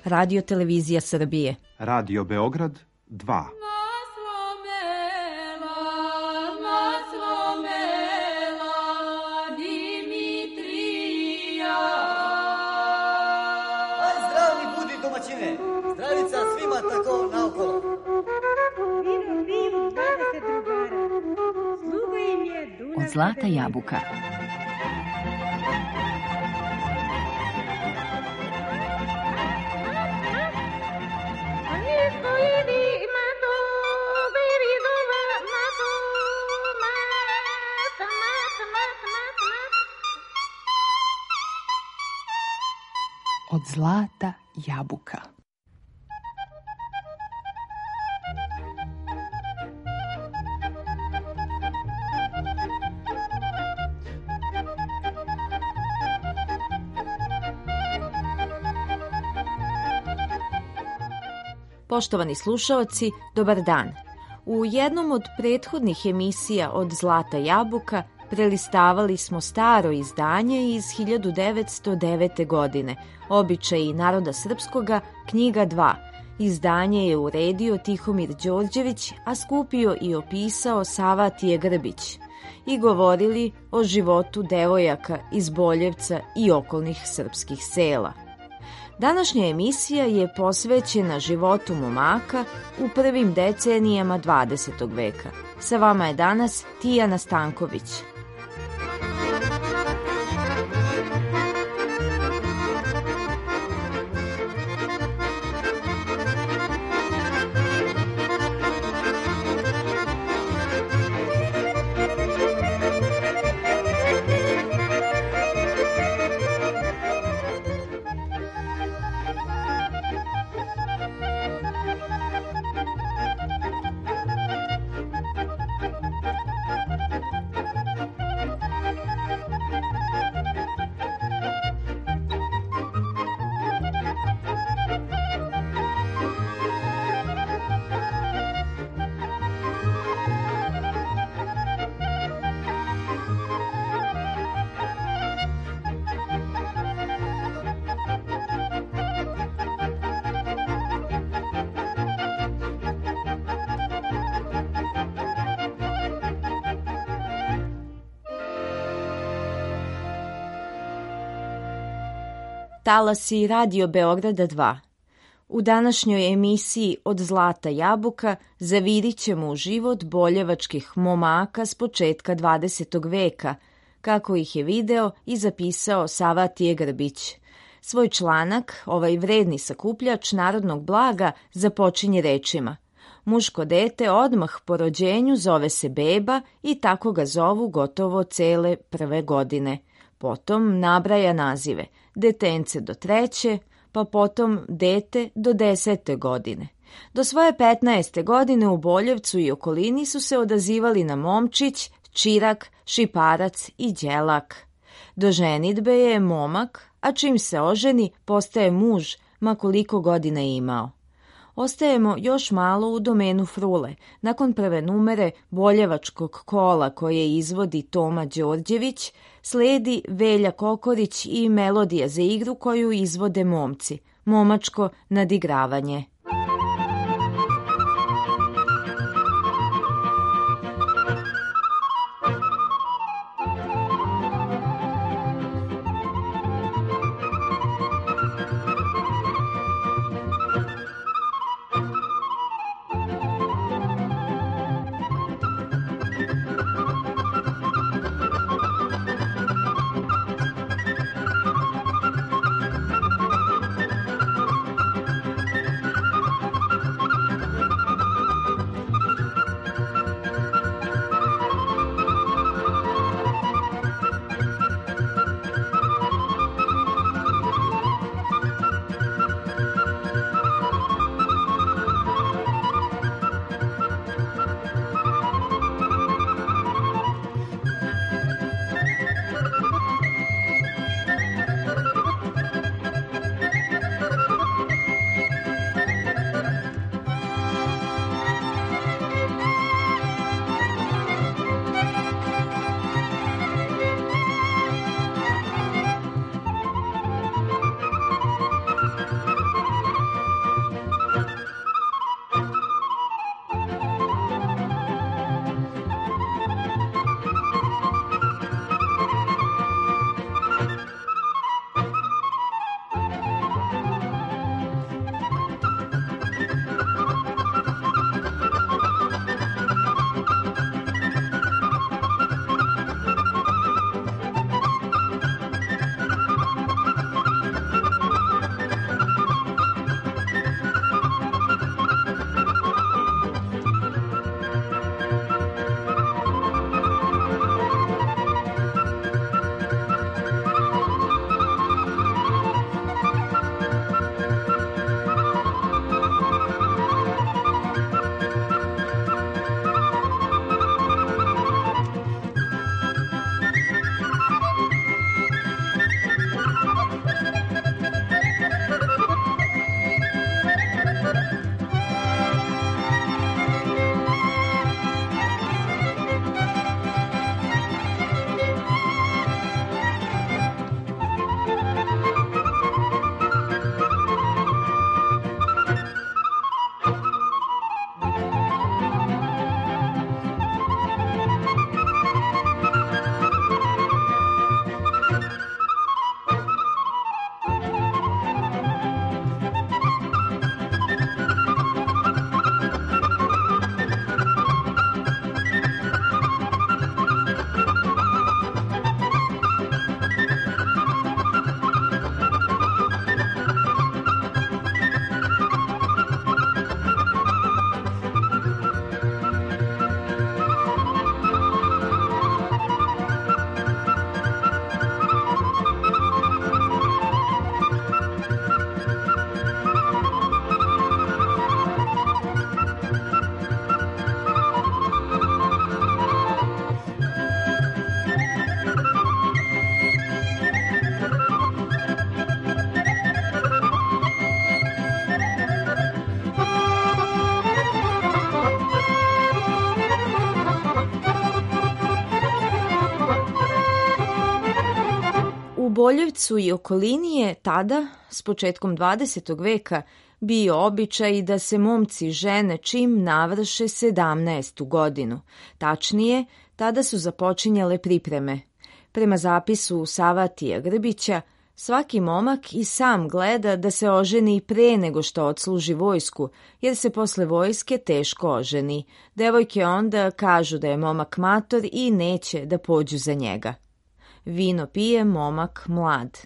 Radio Televizija Srbije. Radio Beograd 2. Zdravica svima tako naokolo. Vivu 20 drugara. Sluga im je Dunav. Od Zlata jabuka. Od Zlata jabuka. Poštovani slušaoci, dobar dan. U jednom od prethodnih emisija Od Zlata jabuka prelistavali smo staro izdanje iz 1909. godine, Običaji naroda srpskoga, knjiga 2. Izdanje je uredio Tihomir Đorđević, a skupio i opisao Savatije Grbić. I govorili o životu devojaka iz Boljevca i okolnih srpskih sela. Današnja emisija je posvećena životu momaka u prvim decenijama 20. veka. Sa vama je danas Tijana Stanković. Talasi Radio Beograda 2. U današnjoj emisiji Od Zlata jabuka zavirit ćemo u život boljevačkih momaka s početka 20. veka, kako ih je video i zapisao Savatije Grbić. Svoj članak, ovaj vredni sakupljač narodnog blaga, započinje rečima: muško dete odmah po rođenju zove se beba i tako ga zovu gotovo cele prve godine. Potom nabraja nazive: detence do 3, pa potom dete do 10. godine. Do svoje 15. godine u Boljevcu i okolini su se odazivali na momčić, čirak, šiparac i đelak. Do ženidbe je momak, a čim se oženi postaje muž, ma koliko godina imao. Ostajemo još malo u domenu frule. Nakon prve numere Boljevačkog kola koje izvodi Toma Đorđević, sledi Velja Kokorić i melodija za igru koju izvode momci, momačko nadigravanje. Boljevcu i okolini je tada, s početkom 20. veka, bio običaj da se momci žene čim navrše 17. godinu. Tačnije, tada su započinjale pripreme. Prema zapisu Savatija Grbića, svaki momak i sam gleda da se oženi pre nego što odsluži vojsku, jer se posle vojske teško oženi. Devojke onda kažu da je momak mator i neće da pođu za njega. Vino pije momak mlad.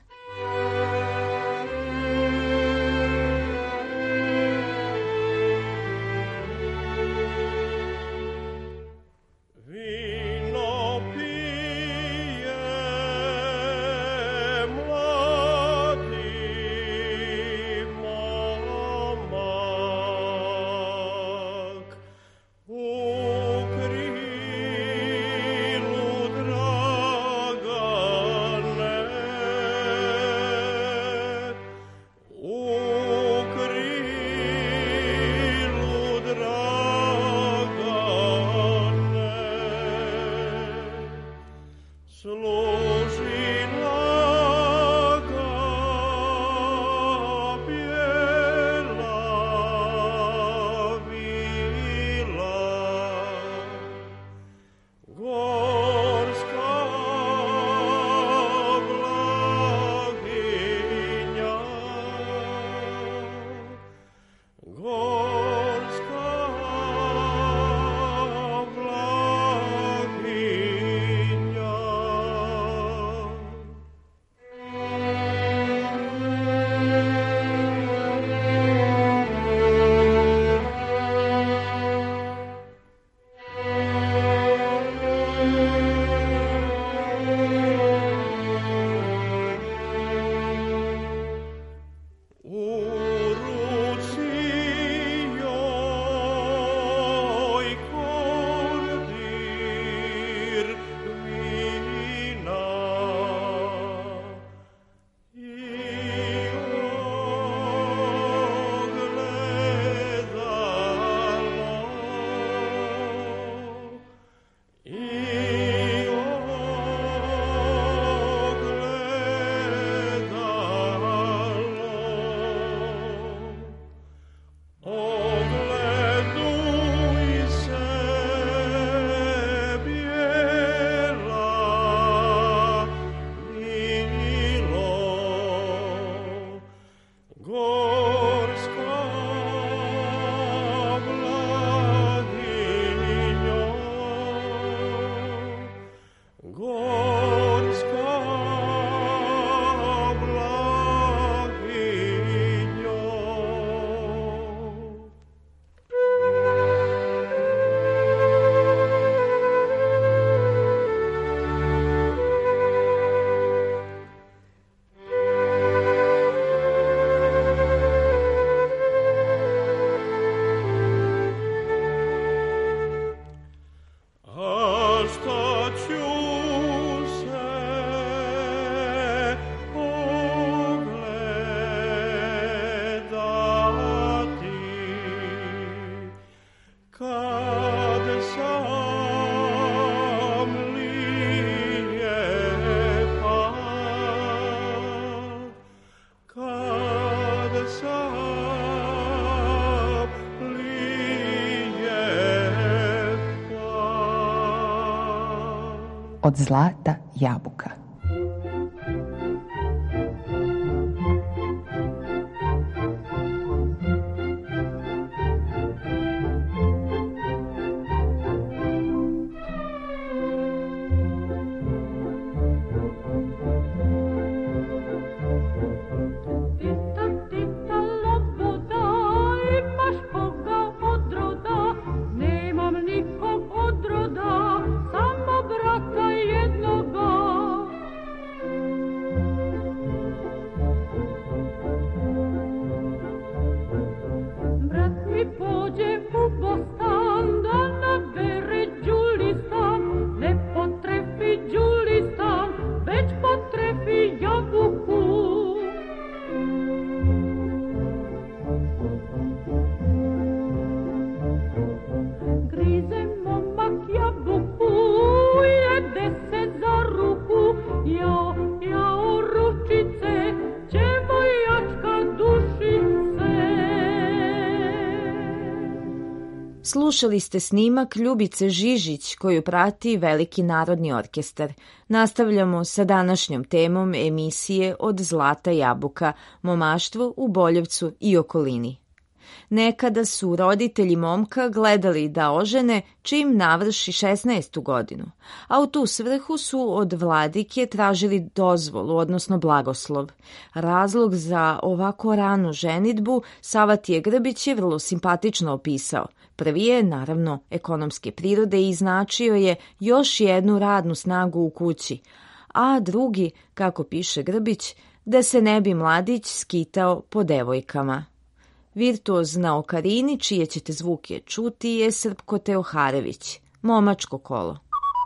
Od zlata jabuka. Samo brata jednoga Slušali ste snimak Ljubice Žižić koju prati Veliki narodni orkestar. Nastavljamo sa današnjom temom emisije Od zlata jabuka, momaštvo u Boljevcu i okolini. Nekada su roditelji momka gledali da ožene čim navrši 16. godinu, a u tu svrhu su od vladike tražili dozvolu, odnosno blagoslov. Razlog za ovako ranu ženidbu Savatije Grbić je vrlo simpatično opisao. Prvi je, naravno, ekonomske prirode i značio je još jednu radnu snagu u kući, a drugi, kako piše Grbić, da se ne bi mladić skitao po devojkama. Virtuoz na okarini, čije ćete zvuke čuti, je Srpko Teoharević, Momačko kolo.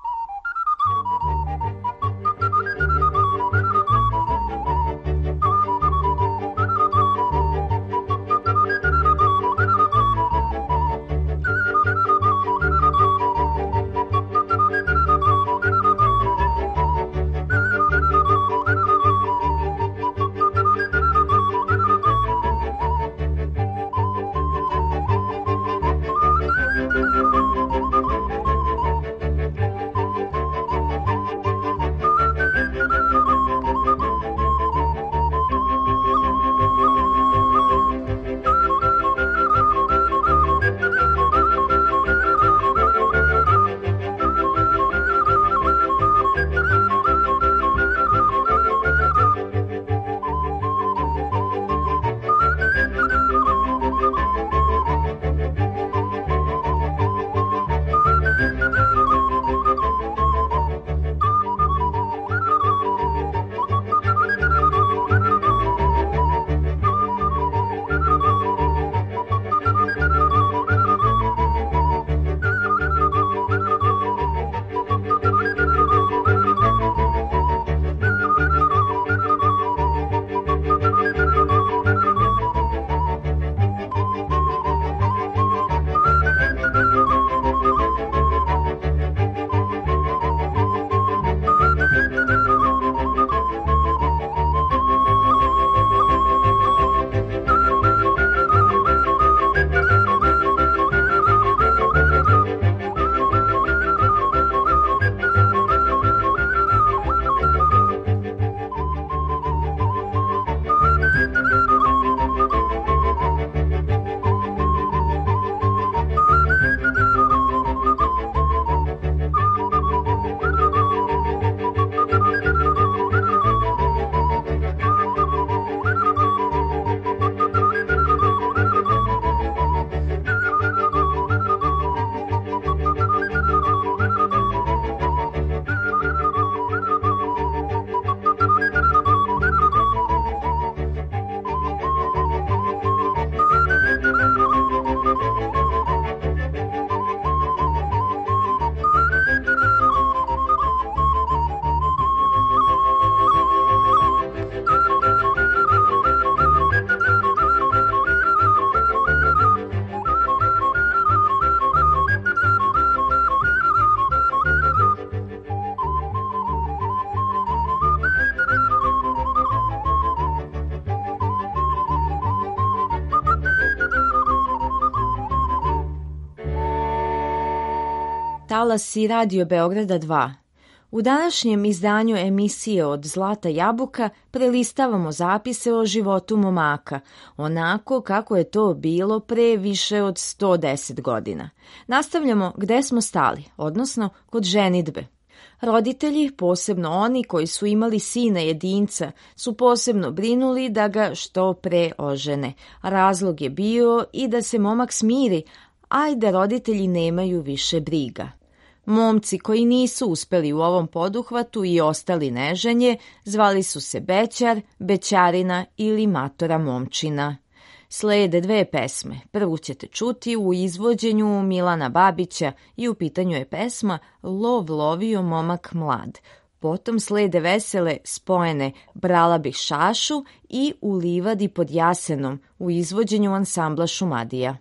Talasi Radio Beograda 2. U današnjem izdanju emisije Od zlata jabuka prelistavamo zapise o životu momaka, onako kako je to bilo pre više od 110 godina. Nastavljamo gde smo stali, odnosno kod ženidbe. Roditelji, posebno oni koji su imali sina jedinca, su posebno brinuli da ga što pre ožene. Razlog je bio i da se momak smiri, a i da roditelji nemaju više briga. Momci koji nisu uspeli u ovom poduhvatu i ostali neženje zvali su se Bećar, Bećarina ili Matora Momčina. Slede dve pesme. Prvu ćete čuti u izvođenju Milana Babića i u pitanju je pesma Lov lovio momak mlad. Potom slede vesele spojene Brala bih šašu i U livadi pod jasenom u izvođenju ansambla Šumadija.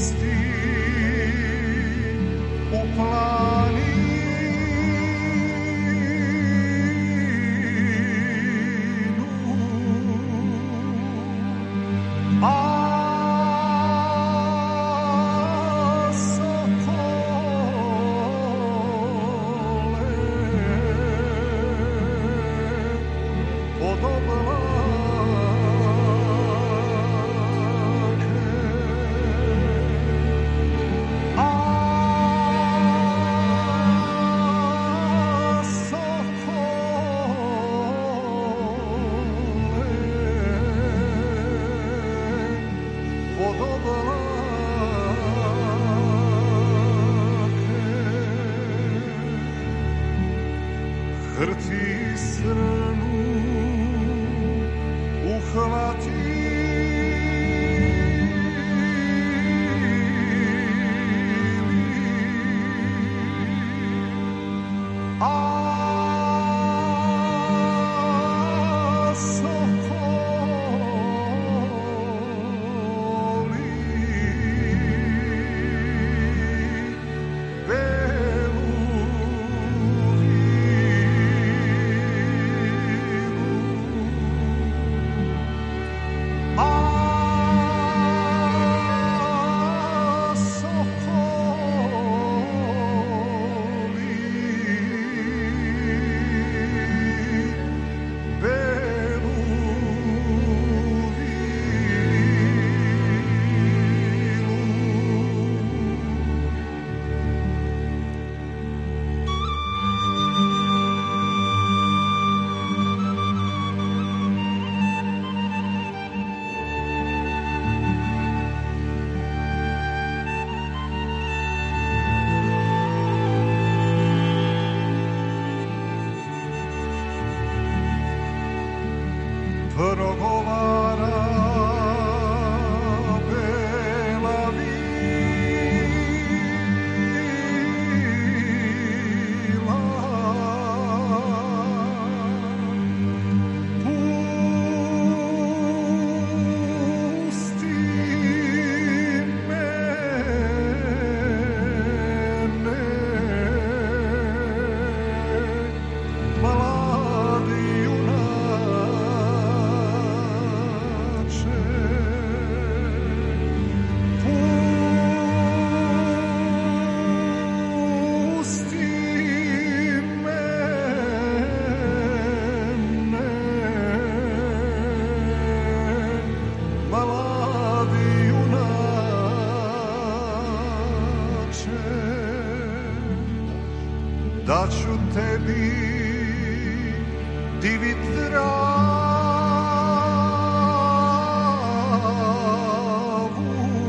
daću tebi divit travu,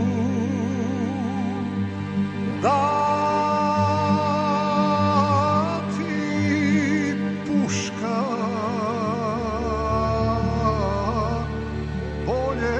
dati puška bolje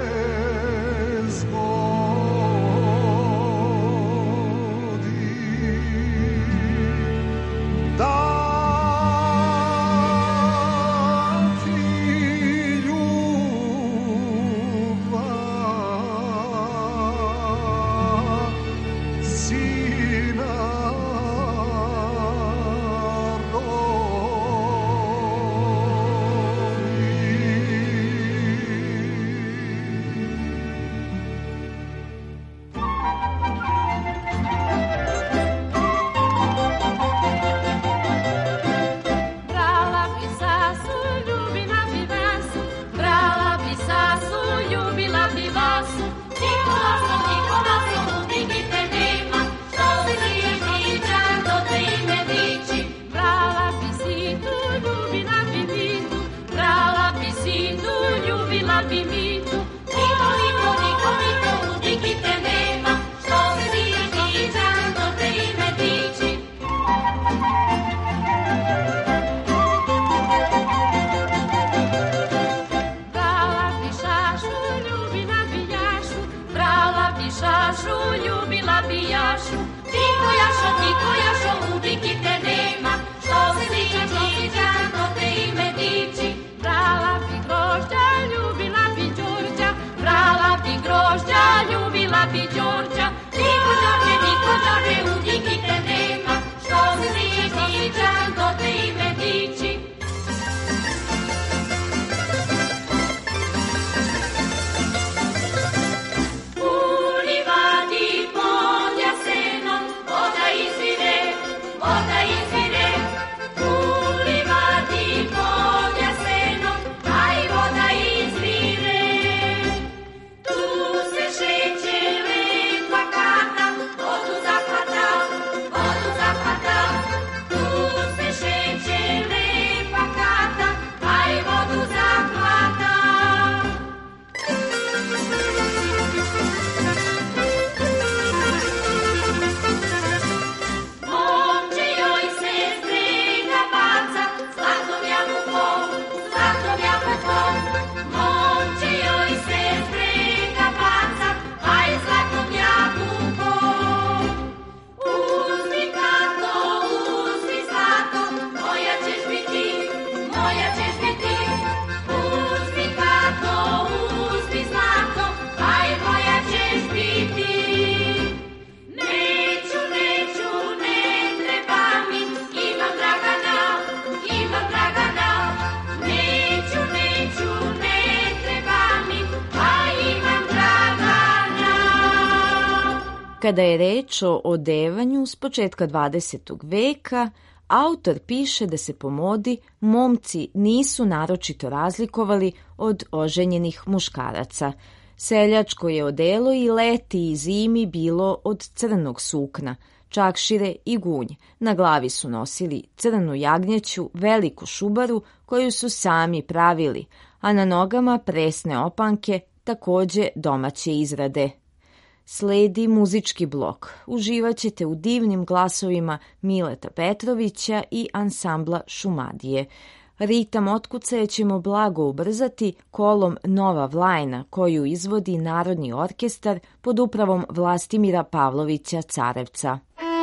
Đorđa, Kada je reč o odevanju s početka 20. veka, autor piše da se po modi momci nisu naročito razlikovali od oženjenih muškaraca. Seljačko je odelo i leti i zimi bilo od crnog sukna, čakšire i gunj. Na glavi su nosili crnu jagnjeću, veliku šubaru koju su sami pravili, a na nogama presne opanke, takođe domaće izrade. Sledi muzički blok. Uživaćete u divnim glasovima Mileta Petrovića i ansambla Šumadije. Ritam otkucaja ćemo blago ubrzati kolom Nova Vlajna, koju izvodi Narodni orkestar pod upravom Vlastimira Pavlovića Carevca.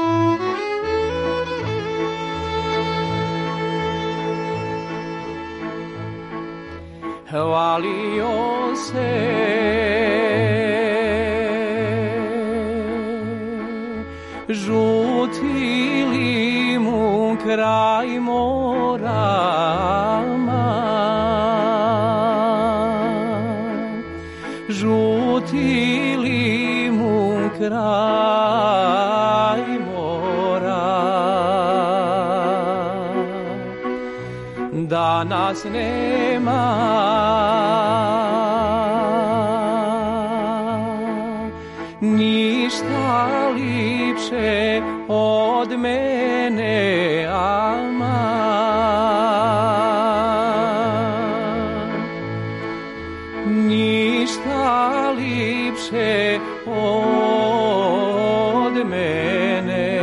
Hvalio se žuti limun kraj morama, žuti limun kraj mora. Danas nema ništa lipše od mene, ama ništa lipše od mene.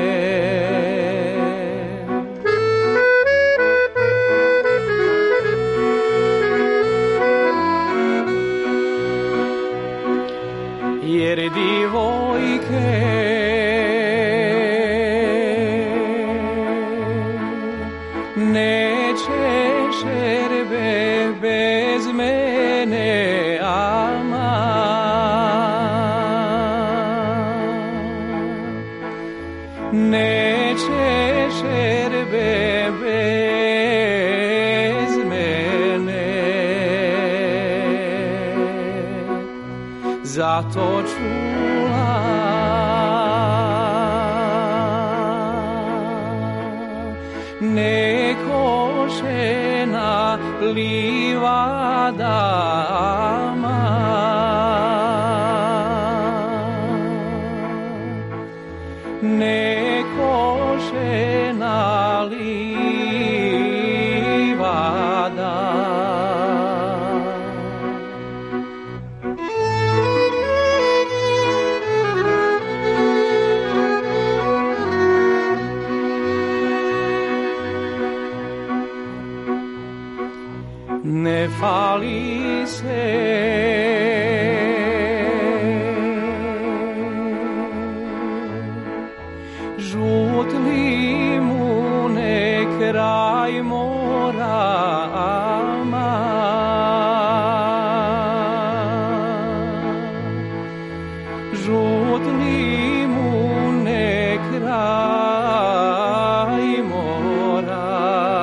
Jer divojke neće šerbe bez mene, ama neće šerbe bez mene. Zato čula nekošena livada, ama nekošena livada. Ne fali se žut limune kraj mora, ama žut limune kraj mora.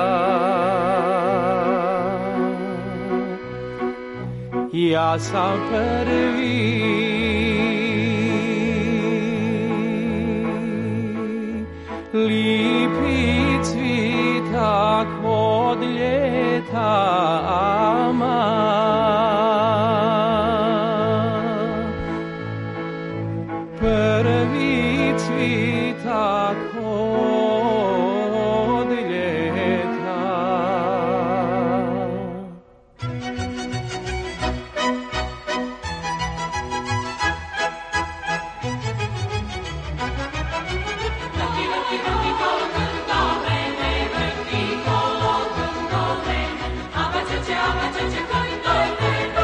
Ja sam prvi lipi cvitak od ljeta, ama prvi cvitak od ljeta. Vrti kolo, krndo mene, aba čeče, krndo mene.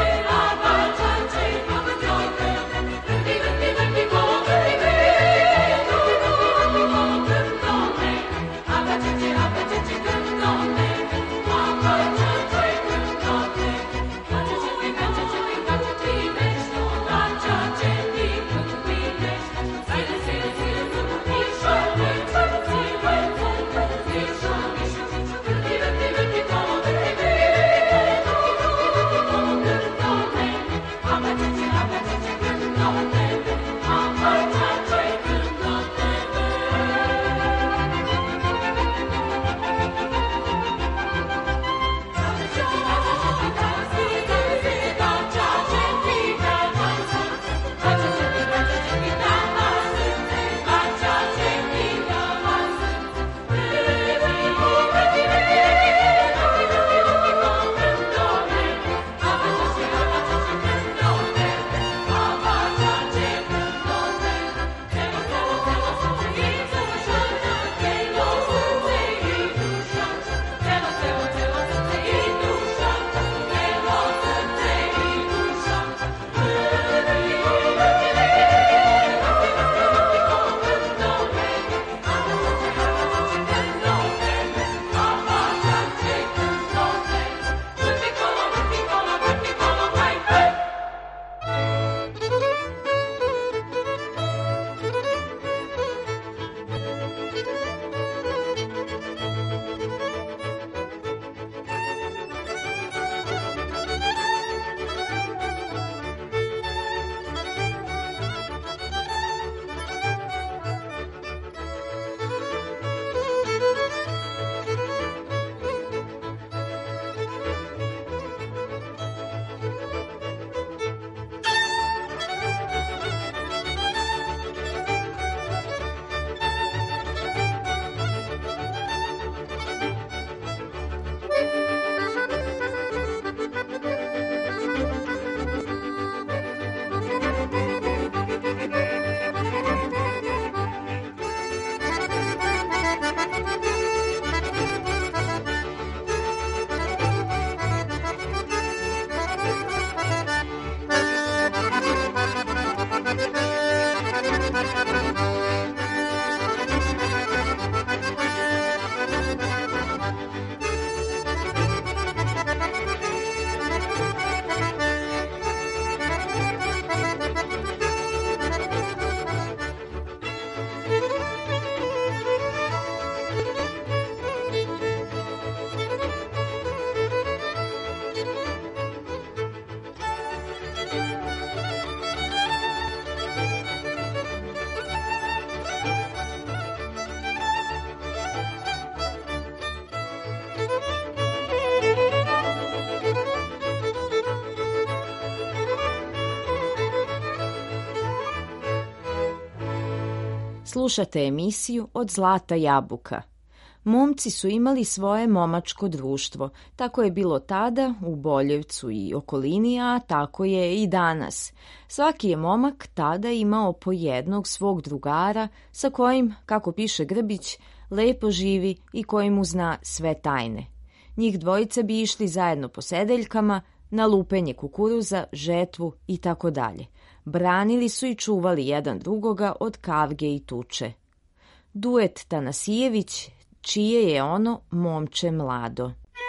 Slušate emisiju Od zlata jabuka. Momci su imali svoje momačko društvo. Tako je bilo tada u Boljevcu i okolini, a tako je i danas. Svaki je momak tada imao po jednog svog drugara sa kojim, kako piše Grbić, lepo živi i koji mu zna sve tajne. Njih dvojica bi išli zajedno po sedeljkama, na lupenje kukuruza, žetvu i tako dalje. Branili su i čuvali jedan drugoga od kavge i tuče. Duet Tanasijević, čije je ono momče mlado.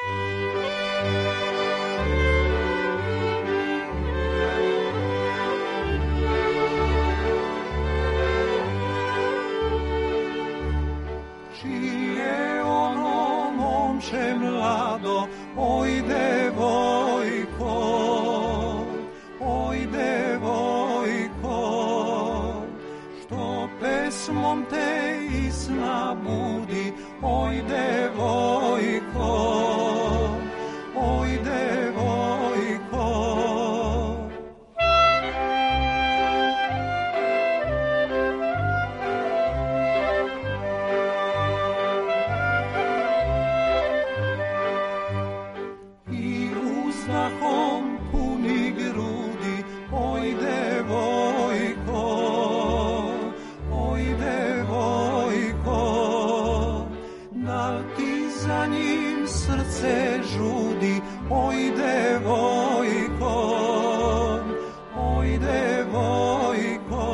Čije ono momče mlado, oj devojko, oj devojko, što pesmom te iz sna budi, oj devojko, oj devojko. I uzdahom puni grudi, oj devojko, oj devojko. Da ti za njim srce žudi, oj devojko, oj devojko.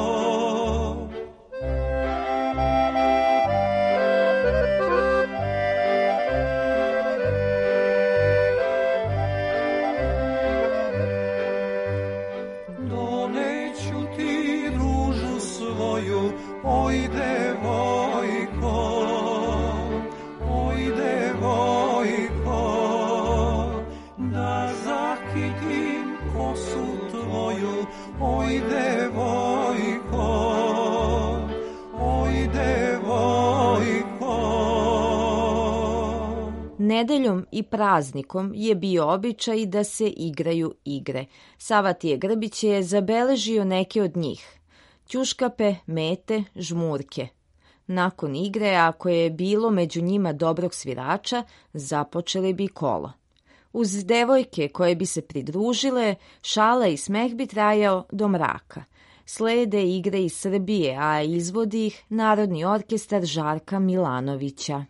Doneću ti ružu svoju, oj devojko, oj devojko, da zakitim kosu tvoju, oj devojko, oj devojko. Nedeljom i praznikom je bio običaj da se igraju igre. Savatije Grbić je zabeležio neke od njih. Ćuškape, mete, žmurke. Nakon igre, ako je bilo među njima dobrog svirača, započeli bi kolo. Uz devojke koje bi se pridružile, šala i smeh bi trajao do mraka. Slede igre iz Srbije, a izvodi ih Narodni orkestar Žarka Milanovića.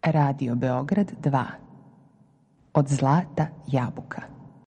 Radio Beograd 2. Od zlata jabuka.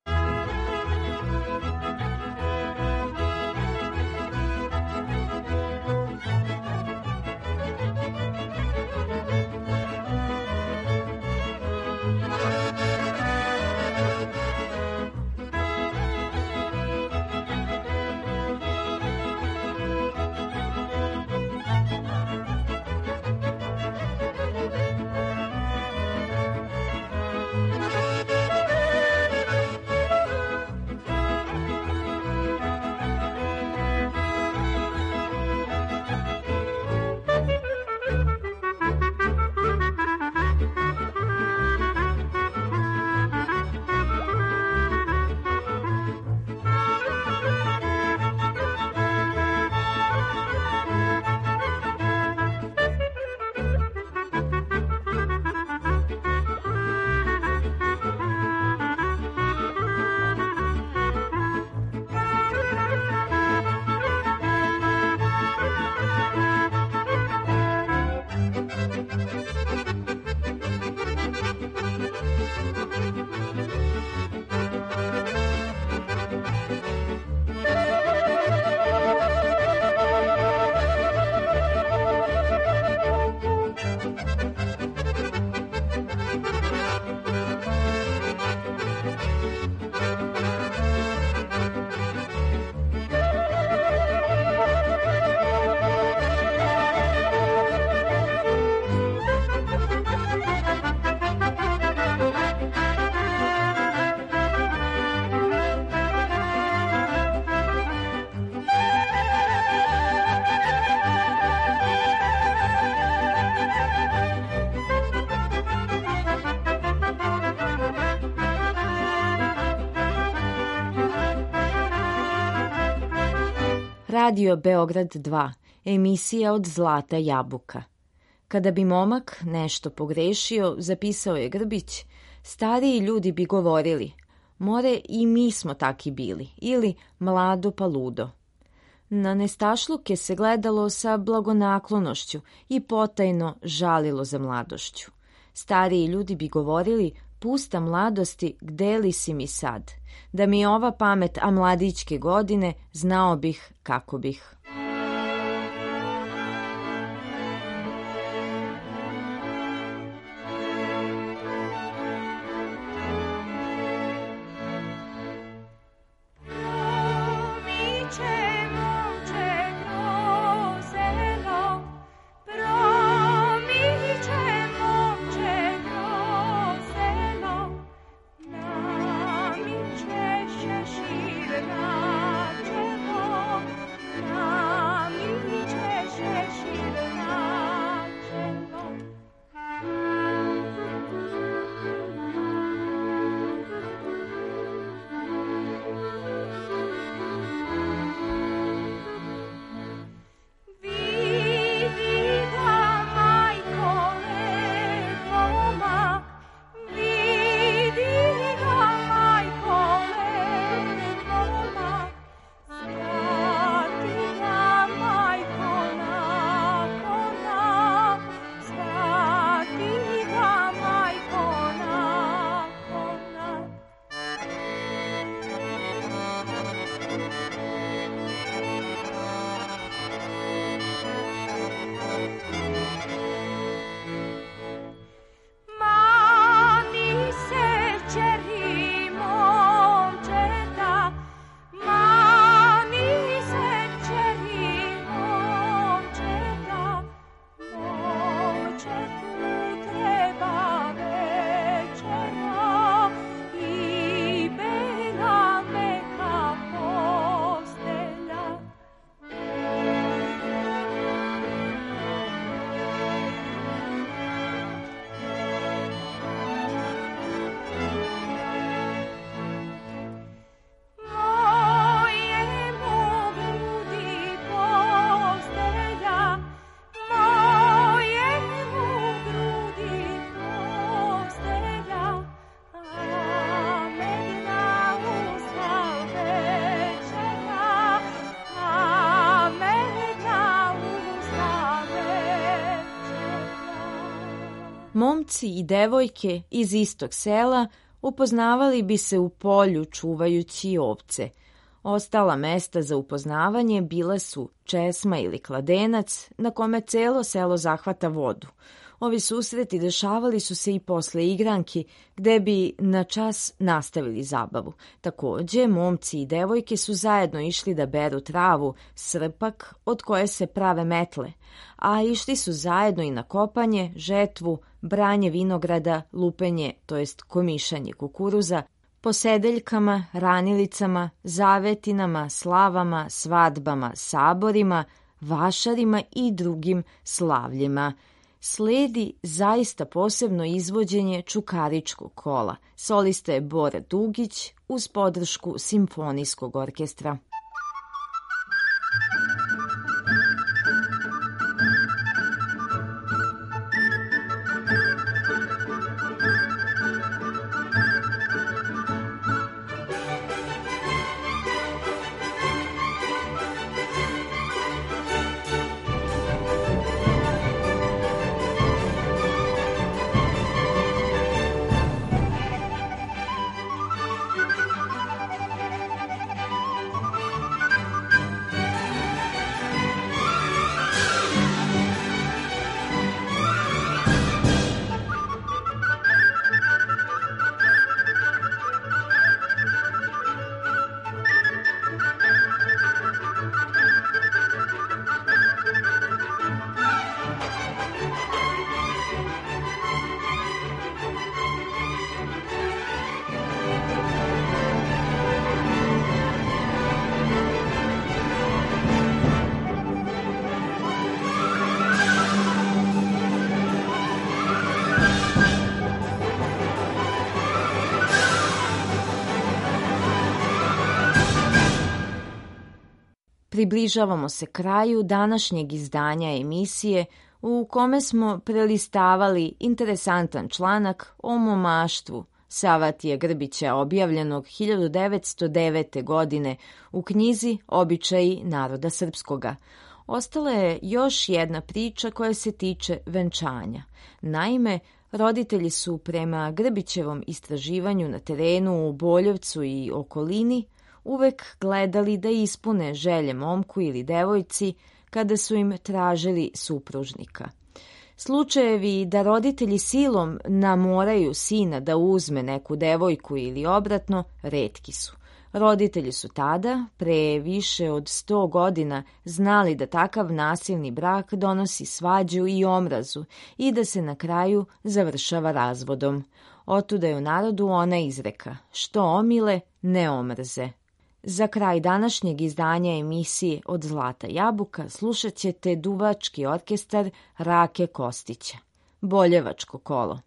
Radio Beograd 2, emisija od zlata jabuka. Kada bi momak nešto pogrešio, zapisao je Grbić, stariji ljudi bi govorili, more i mi smo taki bili, ili mlado pa ludo. Na nestašluke se gledalo sa blagonaklonošću i potajno žalilo za mladošću. Stariji ljudi bi govorili, pusta mladosti, gde li si mi sad? Da mi je ova pamet, a mladićke godine, znao bih kako bih. Na Momci i devojke iz istog sela upoznavali bi se u polju čuvajući ovce. Ostala mesta za upoznavanje bile su česma ili kladenac na kome celo selo zahvata vodu. Ovi susreti dešavali su se i posle igranki, gde bi na čas nastavili zabavu. Takođe, momci i devojke su zajedno išli da beru travu, srpak od koje se prave metle, a išli su zajedno i na kopanje, žetvu, branje vinograda, lupenje, to jest komišanje kukuruza, posedeljkama, ranilicama, zavetinama, slavama, svadbama, saborima, vašarima i drugim slavljima. Sledi zaista posebno izvođenje Čukaričkog kola. Solista je Bora Dugić uz podršku Simfonijskog orkestra. Približavamo se kraju današnjeg izdanja emisije u kome smo prelistavali interesantan članak o momaštvu Savatija Grbića objavljenog 1909. godine u knjizi Običaji naroda srpskoga. Ostala je još jedna priča koja se tiče venčanja. Naime, roditelji su prema Grbićevom istraživanju na terenu u Boljevcu i okolini uvek gledali da ispune želje momku ili devojci kada su im tražili supružnika. Slučajevi da roditelji silom namoraju sina da uzme neku devojku ili obratno retki su. Roditelji su tada, pre više od 100 godina, znali da takav nasilni brak donosi svađu i omrazu i da se na kraju završava razvodom. Otuda je u narodu ona izreka: što omile, ne omrze. Za kraj današnjeg izdanja emisije Od zlata jabuka slušat ćete duvački orkestar Rake Kostića, Boljevačko kolo.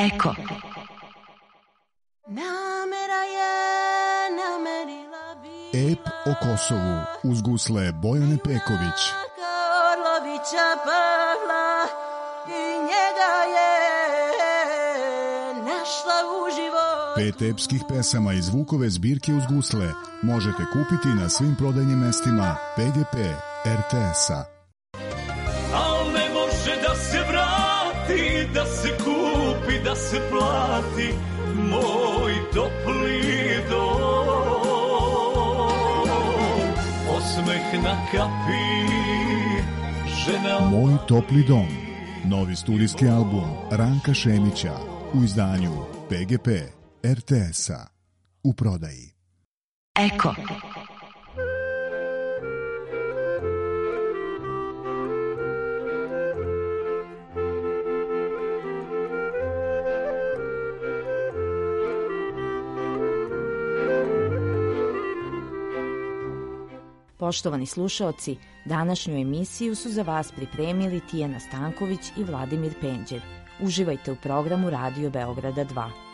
Eko. Ep o Kosovu uz gusle Bojane Peković. Orlovića Pavla i njega je našla uživo. 5 epskih pesama iz Vukove zbirke uz gusle možete kupiti na svim prodajnim mestima PGP RTS-a. Al ne može da se vrati, da se kupi, da se plati moj topli dom. Osmeh na kapi, žena... Moj topli dom. Novi studijski album Ranka Šemića u izdanju PGP RTS-a. U prodaji. Eko. Poštovani slušaoci, današnju emisiju su za vas pripremili Tijana Stanković i Vladimir Penđer. Uživajte u programu Radio Beograda 2.